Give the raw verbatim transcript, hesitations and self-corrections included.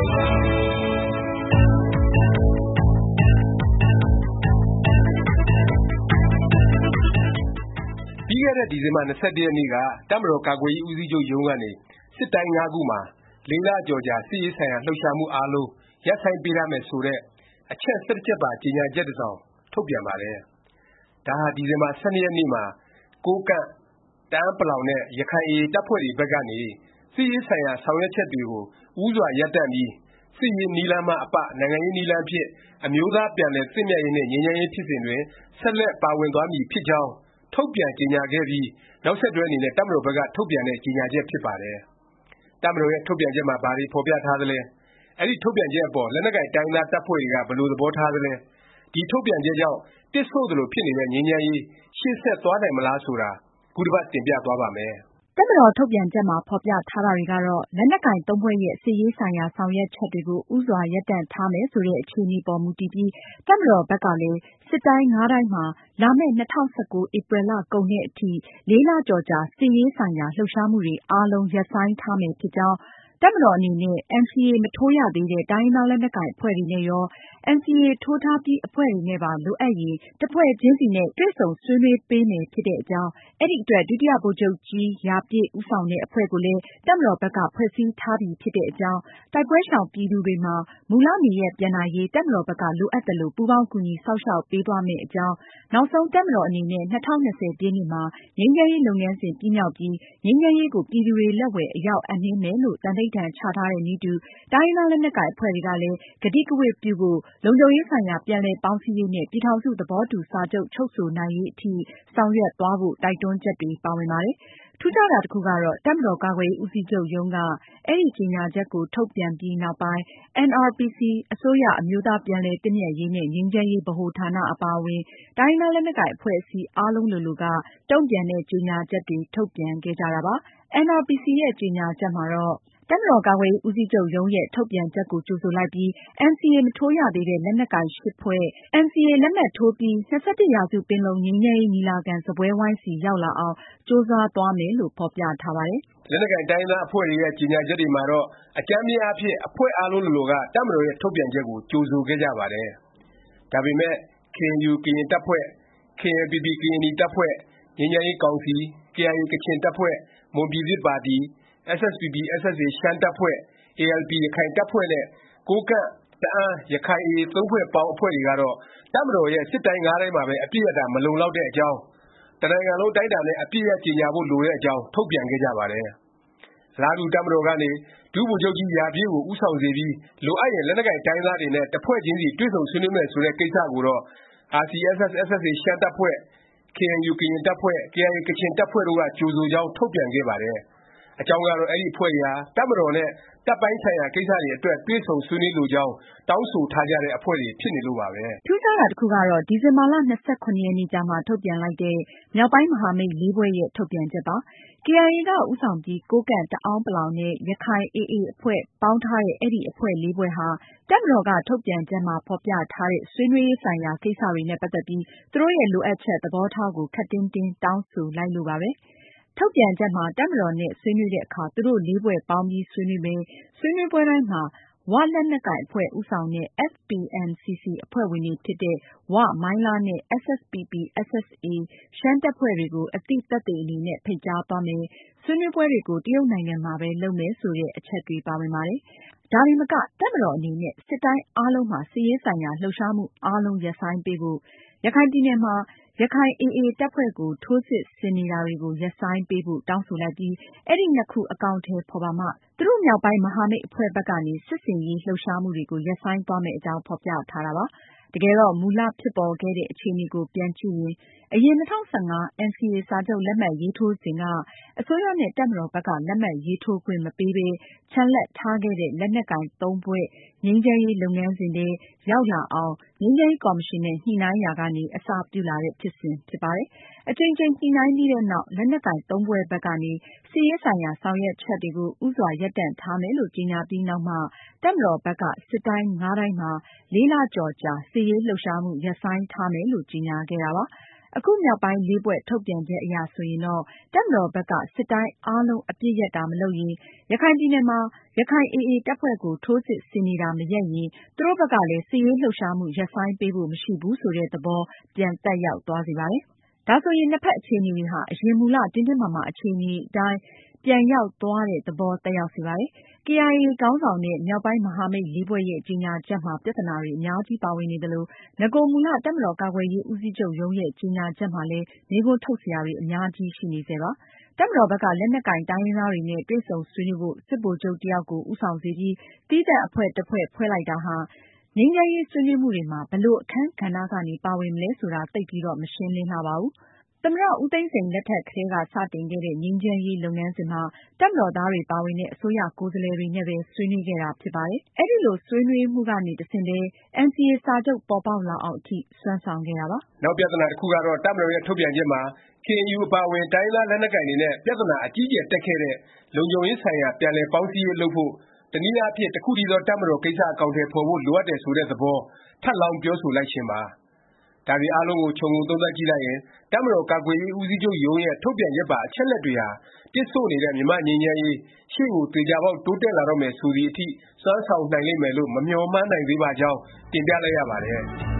ပြီးခဲ့တဲ့ဒီဇင်ဘာ၂၁ရက်နေ့ကတပ်မတော်ကာကွယ်ရေးဦးစီးချုပ်ရုံးကနေစစ်တိုင်း၅ခုမှာလေးလကျော်ကြာစစ်ရေးဆိုင်ရာလှုပ်ရှားမှုအားလုံးရပ်ဆိုင်းပေးရမယ်ဆိုတဲ့အချက်၁၁ချက်ပါကြေညာချက်တစ်စောင်ထုတ်ပြန်ပါတယ်။ဒါဟာဒီဇင်ဘာ၁၂ရက်နေ့မှာကိုးကန့်၊တအာန်းပလောင်နဲ့ရခိုင် အေအေ တပ်ဖွဲ့တွေဘက်ကနေစစ်ရေးဆိုင်ရာဆောင်ရွက်ချက်တွေကိုဦးစွာရပ်တန့်ပြီးစစ်ရေးနည်းလမ်းမှအပနိုင်ငံရေးနည်းလမ်းဖြင့်အမျိုးသားပြန်လည်သင့်မြတ်ရေးနဲ့ငြိမ်းချမ်းရေးဖြစ်စဉ်တွင်ဆက်လက်ပါဝင်သွားမည်ဖြစ်ကြောင်းထုတ်ပြန်ကြေညာခဲ့ပြီးနောက်ဆက်တွဲအနေနဲ့တပ်မတော်ဘက်ကထုတ်ပြန်တဲ့ကြေညာချက်ဖြစ်ပါတယ်။တပ်မတော်ရဲ့ထုတ်ပြန်ချက်မှာဘာတွေဖော်ပြထားသလဲ၊အဲဒီထုတ်ပြန်ချက်အပေါ်လက်နက်ကိုင်တိုင်းရင်းသားတပ်ဖွဲ့တွေကဘယ်လိုသဘောထားသလဲ၊ဒီထုတ်ပြန်ချက်ကြောင့်တစ်ဆို့သလိုဖြစ်နေတဲ့ငြိမ်းချမ်းရေးရှေ့ဆက်သွားနိုင်မလားဆိုတာခုတစ်ပတ်တင်ပြသွားပါ့မယ်။တပ်မတော်ထုတ်ပြန်ချက်မှာဖော်ပြထားတာတွေကတော့လက်နက်ကိုင်သုံးဖွဲ့ရဲ့စစ်ရေးဆိုင်ရာဆောင်ရွက်ချက်တွေကိုဦးစွာရပ်တန့်ထားမယ်ဆိုတဲ့အခြေအနေပေါ်မူတည်ပြီးတပ်မတော်ဘက်ကလည်းစစ်တိုင်း၅တိုင်းမှာလာမယ့်၂၀၁၉ဧပြီလကုန်တဲ့အထိလေးလကျော်ကြာစစ်ရေးဆိုင်ရာလှုပ်ရှားမှုတွေအားလုံးရပ်ဆိုင်းထားမယ်ဖြစ်ကြောင်းတပ်မတော်အနေနဲ့ အင်စီအေ မထိုးရသေးတဲ့တိုင်းရင်းသားလက်နက်ကိုင်အဖွဲ့တွေနဲ့ရော အင်စီအေ ထိုးထားပြီးအဖွဲ့တွေနဲ့ပါလိုအပ်ရင်တစ်ဖွဲ့ချင်းစီနဲ့တွေ့ဆုံဆွေးနွေးပေးမယ်ဖြစ်တဲ့အကြောင်းအဲဒီအတွက်ဒုတိယဗိုလ်ချုပ်ကြီးရာပြည့်ဦးဆောင်တဲ့အဖွဲ့ကိုလည်းတပ်မတော်ဘက်ကဖွဲ့စည်းထားပြီဖြစ်တဲ့အကြောင်းတိုက်ပွဲရှောင်ပြည်သူတွေမှာမူလနေရပ်ပြန်နိုင်ရေးတပ်မတော်ဘက်ကလိုအပ်သလိုပူးပေါင်းကူညီစောင့်ရှောက်ပေးသွားမယ့်အကြောင်းနောက်ဆုံးတပ်မတော်အနေနဲ့၂၀၂၀ပြည့်နှစ်မှာငြိမ်းချမ်းရေးလုပ်ငန်းစဉ်ပြီးမြောက်ပြီးငြိမ်းချမ်းရေးကိုပြည်သူတွေလက်ဝယ်အရောက်အပ်နှင်းမယ်လို့သန္နိဋ္ဌာန်ချထားတဲ့နည်းတူတိုင်းရင်းသားလက်နက်ကိုင်အဖွဲ့တွေကလည်းကတိကဝတ်ပြုဖို့လုံခြုံရေးဆိုင်ရာပြန်လည်ပေါင်းစည်းရေးနဲ့ပြည်ထောင်စုသဘောတူစာချုပ်ချုပ်ဆိုနိုင်ရေးအထိဆောင်ရွက်သွားဖို့တိုက်တွန်းချက်တွေပါဝင်ပါတယ်။ထူးခြားတာတစ်ခုကတော့တပ်မတော်ကာကွယ်ရေးဦးစီးချုပ်ရုံးကအဲဒီကြေညာချက်ကိုထုတ်ပြန်ပြီးနောက်ပိုင်း အင်န်အာရ်ပီစီ အစိုးရအမျိုးသားပြန်လည်သင့်မြတ်ရေးနဲ့ငြိမ်းချမ်းရေးဗဟိုဌာနအပါအဝင်တိုင်းရင်းသားလက်နက်ကိုင်အဖွဲ့အစည်းအားလုံးလိုလိုကတုန့်ပြန်တဲ့ကြေညာချက်တွေထုတ်ပြန်ခဲ့ကြတာပါ။ အင်န်အာရ်ပီစီရဲ့ကြေညာချက်မှာတော့တပ်မတော်ကာကွယ်ရေးဦးစီးချုပ်ရုံးရဲ့ထုတ်ပြန်ချက်ကိုကြိုဆိုလိုက်ပြီး အင်စီအေ မထိုးရသေးတဲ့လက်နက်ကိုင်ရှစ်ဖွဲ့ အင်စီအေ လက်မှတ်ထိုးပြီး၂၁ရာစုပင်လုံငြိမ်းချမ်းရေးညီလာခံစားပွဲဝိုင်းဆီရောက်လာအောင်ကြိုးစားသွားမယ်လို့ဖော်ပြထားပါတယ်။လက်နက်ကိုင်တိုင်းရင်းသားအဖွဲ့တွေရဲ့ကြေညာချက်တွေမှာတော့အကြမ်းဖျဉ်းအားဖြင့်အဖွဲ့အားလုံးလိုလိုကတပ်မတော်ရဲ့ထုတ်ပြန်ချက်ကိုကြိုဆိုခဲ့ကြပါတယ်။ဒါပေမယ့် ကေအင်ယူ ကရင်တပ်ဖွဲ့၊ ကေအဲန်ပီပီ ကရင်နီတပ်ဖွဲ့၊ ငြိမ်းချမ်းရေးကောင်စီ၊ ကေအိုင်အေကချင်တပ်ဖွဲ့၊ မွန်ပြည်သစ်ပါတီ၊ အက်စအက်ပီပီ-အက်စအက်အေ ရှမ်းတပ်ဖွဲ့၊ အေအယ်ပီ ရခိုင်တပ်ဖွဲ့နဲ့ကိုးကန့်၊တအာန်း၊ရခိုင် အေအေ သုံးဖွဲ့ပေါင်းအဖွဲ့တွေကတော့တပ်မတော်ရဲ့စစ်တိုင်း၅တိုင်းမှာပဲအပစ်ရပ်တာမလုံလောက်တဲ့အကြောင်း၊ တစ်နိုင်ငံလုံးအတိုင်းအတာနဲ့အပစ်ရပ်ကြေညာဖို့လိုတဲ့အကြောင်းထုတ်ပြန်ခဲ့ကြပါတယ်။ အလားတူတပ်မတော်ကနေ ဒုဗိုလ်ချုပ်ကြီးရာပြည့်ကိုဦးဆောင်စေပြီးလိုအပ်ရင်လက်နက်ကိုင်တိုင်းရင်းသားတွေနဲ့တစ်ဖွဲ့ချင်းစီတွေ့ဆုံဆွေးနွေးမယ်ဆိုတဲ့ကိစ္စကိုတော့အာစီအက်စ်အက်စ်-အက်စအက်အေ ရှမ်းတပ်ဖွဲ့၊ ကေအဲန်ယူ ကရင်တပ်ဖွဲ့၊ ကေအိုင်အေကချင်တပ်ဖွဲ့တို့ကကြိုဆိုကြောင်းထုတ်ပြန်ခဲ့ပါတယ်။ အကြောင်းကတော့အဲဒီအဖွဲ့တွေဟာတပ်မတော်နဲ့တပ်ပိုင်းဆိုင်ရာကိစ္စတွေအတွက်တွေ့ဆုံဆွေးနွေးလိုကြောင်းတောင်းဆိုထားကြတဲ့အဖွဲ့တွေဖြစ်နေလို့ပါပဲ။ထူးခြားတာတစ်ခုကတော့ဒီဇင်ဘာလ၂၇ရက်နေ့ကျမှထုတ်ပြန်လိုက်တဲ့မြောက်ပိုင်းမဟာမိတ်လေးဖွဲ့ရဲ့ထုတ်ပြန်ချက်ပါ။ ကေအိုင်အေကဦးဆောင်ပြီးကိုးကန့်၊ တအာန်းပလောင်နဲ့ရခိုင် အေအေ အဖွဲ့ပေါင်းထားတဲ့အဲဒီအဖွဲ့လေးဖွဲ့ဟာတပ်မတော်ကထုတ်ပြန်ချက်မှာဖော်ပြထားတဲ့ဆွေးနွေးရေးဆိုင်ရာကိစ္စတွေနဲ့ပတ်သက်ပြီးသူတို့ရဲ့လိုအပ်ချက်သဘောထားကိုခပ်တင်းတင်းတောင်းဆိုလိုက်လို့ပါပဲ။ထုတ်ပြန်ချက်မှာတပ်မတော်နဲ့ဆွေးနွေးတဲ့အခါသူတို့လေးဖွဲ့ပေါင်းပြီးဆွေးနွေးမယ်၊ဆွေးနွေးပွဲတိုင်းမှာဝလက်နက်ကိုင်အဖွဲ့ဦးဆောင်တဲ့ အက်ဖ်ပီအမ်စီစီအဖွဲ့ဝင်တွေဖြစ်တဲ့ဝ၊ မိုင်းလားနဲ့ အက်စအက်ပီပီ-အက်စအက်အေ ရှမ်းတပ်ဖွဲ့တွေကိုအသိသက်သေအနေနဲ့ဖိတ်ကြားသွားမယ်၊ဆွေးနွေးပွဲတွေကိုတရုတ်နိုင်ငံမှာပဲလုပ်မယ်ဆိုတဲ့အချက်တွေပါဝင်ပါတယ်။ဒါတင်မကတပ်မတော်အနေနဲ့စစ်တိုင်းအားလုံးမှာစစ်ရေးဆိုင်ရာလှုပ်ရှားမှုအားလုံးရပ်ဆိုင်းပေးဖို့၊ရခိုင်ပြည်နယ်မှာရခိုင် အေအေ တပ်ဖွဲ့ကိုထိုးစစ်ဆင်နေတာတွေကိုရပ်ဆိုင်းပေးဖို့တောင်းဆိုလိုက်ပြီးအဲဒီနှစ်ခုအကောင်အထည်ဖော်ပါမှသူတို့မြောက်ပိုင်းမဟာမိတ်အဖွဲ့ဘက်ကနေစစ်ဆင်ရေးလှုပ်ရှားမှုတွေကိုရပ်ဆိုင်းသွားမယ့်အကြောင်းဖော်ပြထားတာပါ။တကယ်တော့မူလဖြစ်ပေါ်ခဲ့တဲ့အခြေအနေကိုပြန်ကြည့်ရင်အရင်၂၀၁၅ အင်စီအေ စာချုပ်လက်မှတ်ရေးထိုးစဉ်ကအစိုးရနဲ့တပ်မတော်ဘက်ကလက်မှတ်ရေးထိုးခွင့်မပေးပဲချန်လှပ်ထားခဲ့တဲ့လက်နက်ကိုင်သုံးဖွဲ့ငြိမ်းချမ်းရေးလုပ်ငန်းစဉ်ထဲရောက်လာအောင်ငြိမ်းချမ်းရေးကော်မရှင်နဲ့ညှိနှိုင်းရာကနေအစပြုလာတဲ့ဖြစ်စဉ်ဖြစ်ပါတယ်။အကြိမ်ကြိမ်ညှိနှိုင်းပြီးတဲ့နောက်လက်နက်ကိုင်သုံးဖွဲ့ဘက်ကနေစစ်ရေးဆိုင်ရာဆောင်ရွက်ချက်တွေကိုဦးစွာရပ်တန့်ထားမယ်လို့ကြေညာပြီးနောက်မှတပ်မတော်ဘက်ကစစ်တိုင်း၅တိုင်းမှာလေးလကျော်ကြာစစ်ရေးလှုပ်ရှားမှုရပ်ဆိုင်းထားမယ်လို့ကြေညာခဲ့တာပါ။အခုမြောက်ပိုင်းလေးဖွဲ့ထုတ်ပြန်ချက်အရဆိုရင်တော့ တပ်မတော်ဘက်က စစ်တိုင်းအားလုံးအပြည့်ရပ်တာမလုပ်ရင်၊ ရခိုင်ပြည်နယ်မှာ ရခိုင် အေအေ တပ်ဖွဲ့ကို ထိုးစစ်ဆင်နေတာမရပ်ရင် သူတို့ဘက်ကလည်း စစ်ရေးလှုပ်ရှားမှု ရပ်ဆိုင်းပေးဖို့ မရှိဘူး ဆိုတဲ့ သဘော ပြန်သက်ရောက်သွားစေပါတယ်။ ဒါဆိုရင် နှစ်ဖက်အခြေအနေတွေဟာ အရင်မူလ တင်းတင်းမာမာ အခြေအနေအတိုင်း ပြန်ရောက်သွားတဲ့ သဘော သက်ရောက်စေပါတယ်။ ကေအိုင်အေ ခေါင်းဆောင်တဲ့ မြောက်ပိုင်းမဟာမိတ် လေးဖွဲ့ရဲ့ ကြေငြာချက်မှာ ပြသနာတွေ အများကြီးပါဝင်နေသလို၊ နဂိုမူလ တပ်မတော်ကာကွယ်ရေး ဦးစီးချုပ်ရုံးရဲ့ ကြေငြာချက်မှာလည်း မေးခွန်းထုတ်စရာတွေ အများကြီးရှိနေဆဲပါ။ တပ်မတော်ဘက်က လက်နက်ကိုင် တိုင်းရင်းသားတွေနဲ့ တွေ့ဆုံဆွေးနွေးဖို့ စစ်ဗိုလ်ချုပ်တစ်ယောက်ကို ဦးဆောင်စေပြီး သီးသန့် အဖွဲ့တစ်ဖွဲ့ ဖွဲ့လိုက်တာဟာ ငြိမ်းချမ်းရေး ဆွေးနွေးမှုတွေမှာ ဘယ်လို အခန်းကဏ္ဍကနေ ပါဝင်မလဲ ဆိုတာ သိပ်ပြီးတော့ မရှင်းလင်းလှပါဘူး။ သမ္မတ ဦးသိန်းစိန် လက်ထက်ကတည်းက စတင်ခဲ့တဲ့ ငြိမ်းချမ်းရေး လုပ်ငန်းစဉ်မှာ တပ်မတော်သားတွေ ပါဝင်တဲ့ အစိုးရကိုယ်စားလှယ်တွေနဲ့ပဲ ဆွေးနွေးခဲ့တာ ဖြစ်ပါတယ်။ အဲဒီလို ဆွေးနွေးမှုကနေ တဆင့်ပဲ အင်န်စီအေ စာချုပ် ပေါ်ပေါက်လာအောင် အထိ စွမ်းဆောင်ခဲ့တာပါ။ နောက်ပြသနာ တစ်ခုကတော့ တပ်မတော်ရဲ့ ထုတ်ပြန်ချက်မှာ ကေအင်ယူ အပါအဝင် တိုင်းရင်းသား လက်နက်ကိုင်တွေနဲ့ ပြသနာ အကြီးအကျယ် တက်ခဲ့တဲ့ လုံခြုံရေးဆိုင်ရာ ပြန်လည်ပေါင်းစည်းရေး လုပ်ဖို့၊ တစ်နည်းအားဖြင့် တစ်ခုတည်းသော တပ်မတော် ကိစ္စ အကောင်အထည် ဖော်ဖို့ လိုအပ်တယ် ဆိုတဲ့ သဘော ထပ်လောင်း ပြောဆိုလိုက်ခြင်းပါ။ ဒါတွေအားလုံးကို ခြုံငုံသုံးသပ်ကြည့်လိုက်ရင် တပ်မတော်ကာကွယ်ရေး ဦးစီးချုပ်ရုံးရဲ့ ထုတ်ပြန်ချက်ပါ အချက်အလက်တွေဟာ တစ်ဆို့နေတဲ့ မြန်မာ့ငြိမ်းချမ်းရေး ရှေ့ကို သေခြာပေါက် တိုးတက်လာတော့မယ် ဆိုသည်အထိ စွမ်းဆောင်နိုင်လိမ့်မယ်လို့ မမျှော်မှန်းနိုင်သေးပါကြောင်း တင်ပြလိုက်ရပါတယ်